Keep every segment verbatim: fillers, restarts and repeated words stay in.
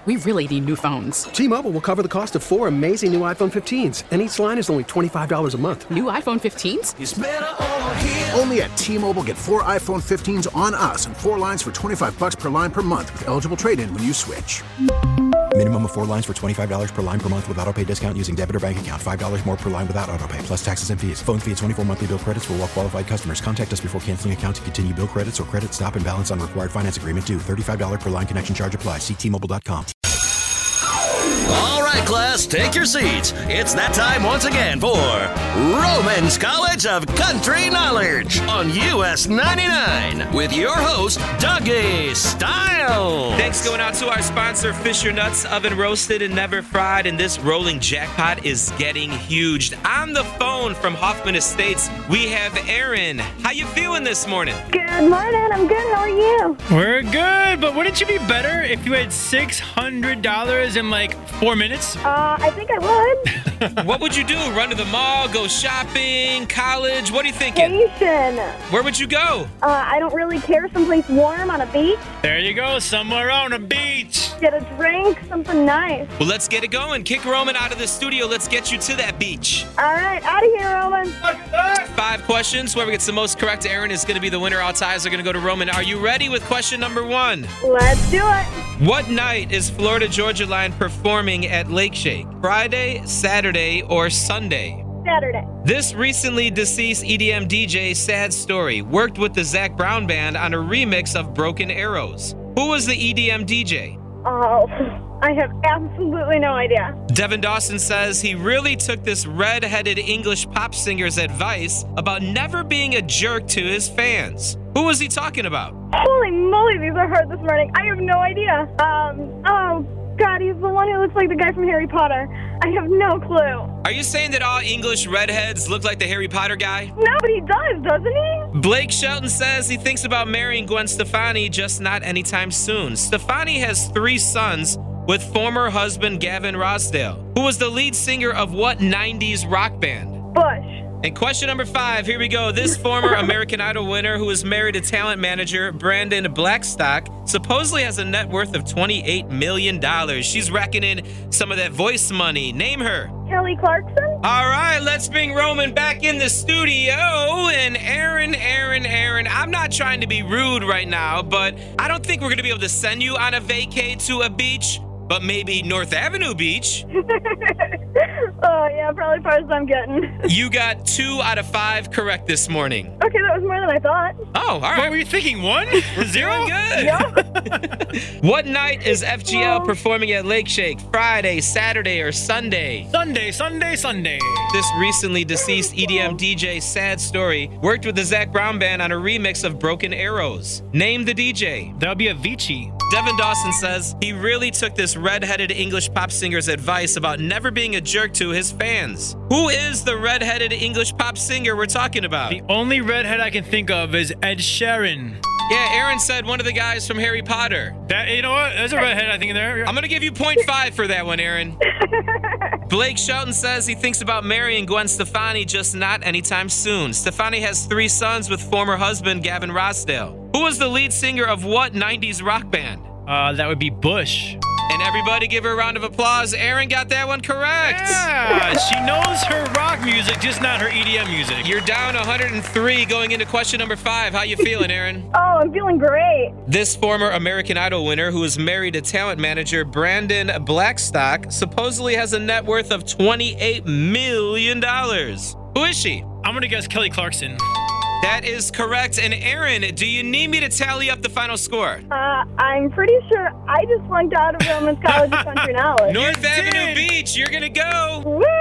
We really need new phones. T-Mobile will cover the cost of four amazing new iPhone fifteens, and each line is only twenty-five dollars a month. New iPhone fifteens? It's better over here. Only at T-Mobile, get four iPhone fifteens on us and four lines for twenty-five dollars per line per month with eligible trade-in when you switch. Minimum of four lines for twenty-five dollars per line per month with autopay discount using debit or bank account. five dollars more per line without autopay, plus taxes and fees. Phone fee at twenty-four monthly bill credits for well-qualified customers. Contact us before canceling account to continue bill credits or credit stop and balance on required finance agreement due. thirty-five dollars per line connection charge applies. See T Mobile dot com. All right, class, take your seats. It's that time once again for Roman's College of Country Knowledge on U S ninety-nine with your host, Dougie Styles. Thanks going out to our sponsor, Fisher Nuts, oven roasted and never fried. And this rolling jackpot is getting huge. On the phone from Hoffman Estates, we have Aaron. How you feeling this morning? Good morning. I'm good. How are you? We're good, but wouldn't you be better if you had six hundred dollars in like four minutes? Uh, I think I would. What would you do? Run to the mall, go shopping, college? What are you thinking? Vacation. Where would you go? Uh, I don't really care. Someplace warm on a beach. There you go, somewhere on a beach. Get a drink, something nice. Well, let's get it going. Kick Roman out of the studio. Let's get you to that beach. All right, out of here, Roman. Five questions. Whoever gets the most correct, Aaron, is going to be the winner. All ties are going to go to Roman. Are you ready with question number one? Let's do it. What night is Florida Georgia Line performing at Lake Shake? Friday, Saturday, or Sunday? Saturday. This recently deceased E D M D J, Sad Story, worked with the Zac Brown Band on a remix of Broken Arrows. Who was the E D M D J? Oh, I have absolutely no idea. Devin Dawson says he really took this red-headed English pop singer's advice about never being a jerk to his fans. Who was he talking about? Holy moly, these are hard this morning. I have no idea. Um, oh, God, he's the one who looks like the guy from Harry Potter. I have no clue. Are you saying that all English redheads look like the Harry Potter guy? No, but he does, doesn't he? Blake Shelton says he thinks about marrying Gwen Stefani, just not anytime soon. Stefani has three sons with former husband Gavin Rossdale, who was the lead singer of what nineties rock band? Bush. And question number five, here we go. This former American Idol winner who is married to talent manager Brandon Blackstock supposedly has a net worth of twenty-eight million dollars. She's racking in some of that voice money. Name her. Kelly Clarkson. All right, let's bring Roman back in the studio. And Aaron, Aaron, Aaron, I'm not trying to be rude right now, but I don't think we're going to be able to send you on a vacay to a beach, but maybe North Avenue Beach. Oh, yeah, probably far as I'm getting. You got two out of five correct this morning. Okay, that was more than I thought. Oh, all right. What were you thinking, one? Zero? Good. Yep. What night is F G L performing at Lake Shake? Friday, Saturday, or Sunday? Sunday, Sunday, Sunday. This recently deceased E D M D J, Sad Story, worked with the Zac Brown Band on a remix of Broken Arrows. Name the D J. That would be Avicii. Devin Dawson says he really took this red-headed English pop singer's advice about never being a jerk to his fans. Who is the red-headed English pop singer we're talking about? The only redhead I can think of is Ed Sheeran. Yeah, Aaron said one of the guys from Harry Potter. That, you know what? There's a redhead I think in there. I'm going to give you point five for that one, Aaron. Blake Shelton says he thinks about marrying Gwen Stefani, just not anytime soon. Stefani has three sons with former husband Gavin Rossdale. Who was the lead singer of what nineties rock band? Uh, that would be Bush. And everybody give her a round of applause. Aaron got that one correct. Yeah, she knows her rock music, just not her E D M music. You're down one hundred three going into question number five. How you feeling, Aaron? Oh, I'm feeling great. This former American Idol winner who is married to talent manager Brandon Blackstock supposedly has a net worth of twenty-eight million dollars. Who is she? I'm going to guess Kelly Clarkson. That is correct. And Aaron, do you need me to tally up the final score? Uh, I'm pretty sure I just flunked out of Roman's College of Country Knowledge. North Avenue Beach, you're going to go.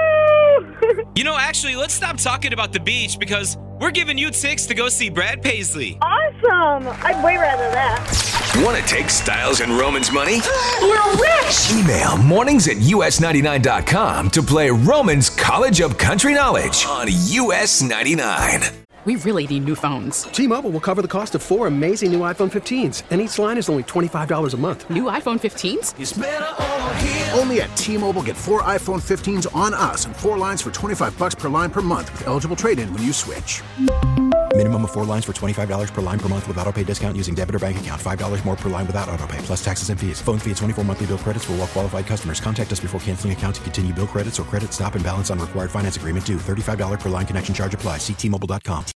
Woo! You know, actually, let's stop talking about the beach because we're giving you tickets to go see Brad Paisley. Awesome. I'd way rather that. Want to take Styles and Roman's money? We're rich! Email mornings at U S ninety-nine dot com to play Roman's College of Country Knowledge on U S ninety-nine. We really need new phones. T-Mobile will cover the cost of four amazing new iPhone fifteens, and each line is only twenty-five dollars a month. New iPhone fifteens? It's better over here. Only at T-Mobile, get four iPhone fifteens on us and four lines for twenty-five dollars per line per month with eligible trade-in when you switch. Minimum of four lines for twenty-five dollars per line per month with auto pay discount using debit or bank account. five dollars more per line without auto pay, plus taxes and fees. Phone fee at twenty-four monthly bill credits for well qualified customers. Contact us before canceling account to continue bill credits or credit stop and balance on required finance agreement due. thirty-five dollars per line connection charge applies. See T Mobile dot com.